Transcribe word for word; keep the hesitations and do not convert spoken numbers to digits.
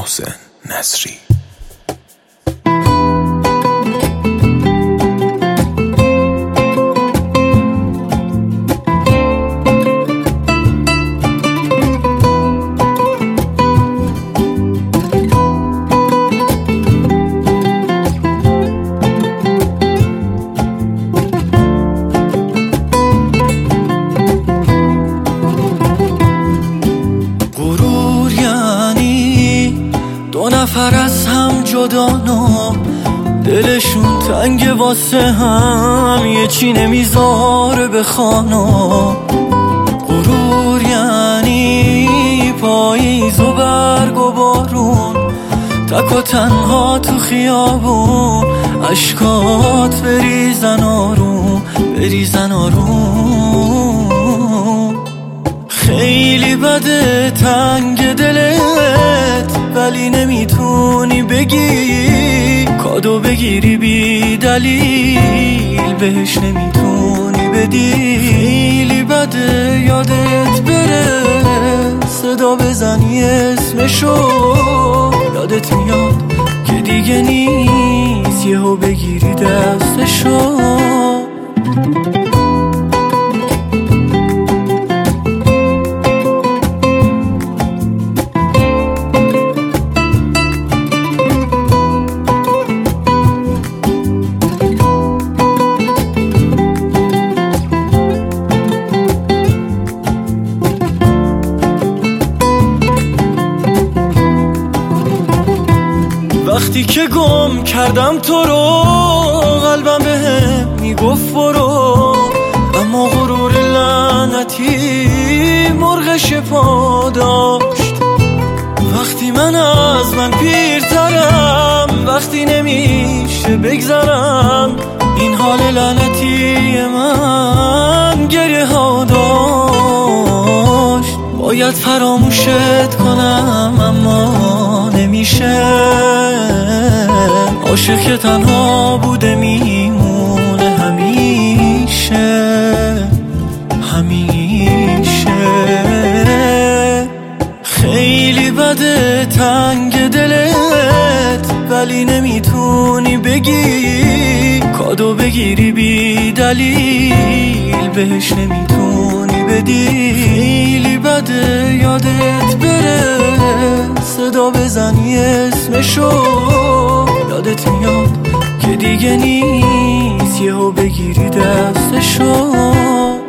محسن نصری. دو نفر از هم جدانا دلشون تنگ واسه هم، یه چی نمیذاره بخوانا. غرور یعنی پاییز و برگ و بارون، تک و تنها تو خیابون، عشقات بریزن آروم بریزن آروم. خیلی بده تنگ دلت ولی نمیتونی بگی، کادو بگیری بی دلیل بهش نمیتونی بدی. خیلی بده یادت بره صدا بزنی اسمشو، یادت میاد که دیگه نیست یهو بگیری دستشو. وقتی که گم کردم تو رو، قلبم بهم میگفت برو، اما غرور لعنتی مرغش پا داشت. وقتی من از من پیرترم، وقتی نمیشه بگذرم، این حال لعنتی من گریه ها داشت. باید فراموشت کنم اما نمیشه، عاشق که تنها بوده میمونه همیشه همیشه. خیلی بده تنگ دلت ولی نمیتونی بگی، کادو بگیری بی دلیل بهش نمیتونی بدی. خیلی بده یادت بره صدا بزنی اسمشو، یادت میاد که دیگه نیست یهو بگیری دستشو.